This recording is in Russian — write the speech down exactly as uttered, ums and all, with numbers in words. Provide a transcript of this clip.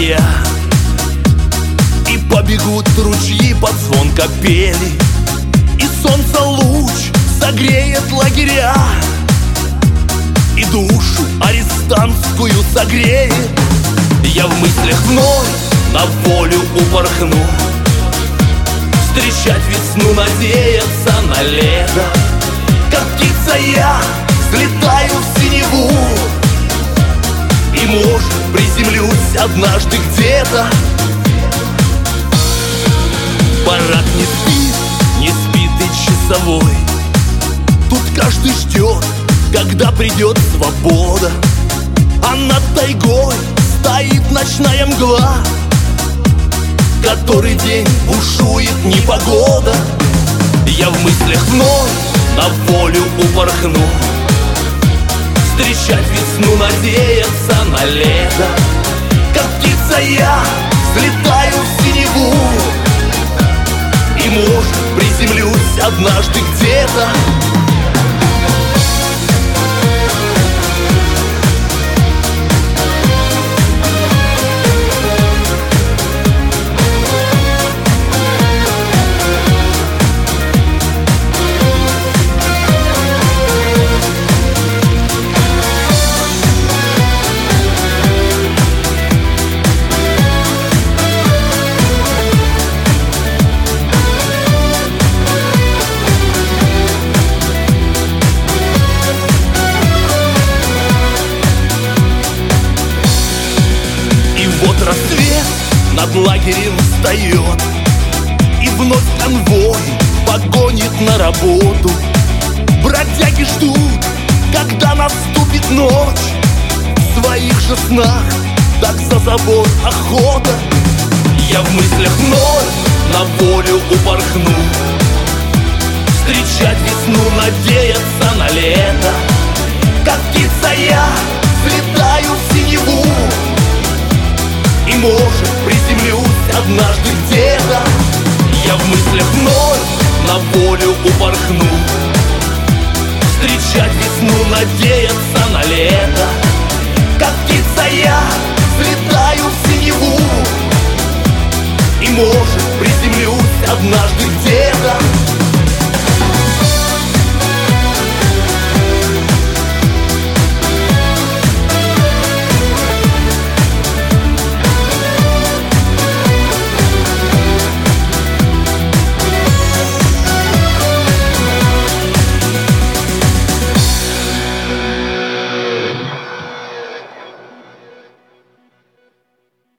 лагеря, и побегут ручьи под звон капели, и солнце луч согреет лагеря, и душу арестантскую согреет. Я в мыслях вновь на волю упорхну, встречать весну, надеяться на лето. Как птица я взлетаю в синеву, и, может, приземлюсь однажды где-то. Барак не спит, не спит и часовой. Тут каждый ждет, когда придет свобода, а над тайгой стоит ночная мгла. Который день бушует непогода. Я в мыслях вновь на волю упорхну, встречать весну, надеяться на лето. Как птица я взлетаю в синеву, и, может, приземлюсь однажды где-то. Рассвет над лагерем встает, и вновь конвой погонит на работу. Бродяги ждут, когда наступит ночь. В своих же снах так за забор охота. Я в мыслях вновь на волю упорхну, встречать весну, надеяться на лето. Как птица я взлетаю в синеву, и, может, приземлюсь однажды где-то. Я в мыслях вновь на волю упорхну, встречать весну, надеяться на лето. Как птица я взлетаю в синеву, и, может,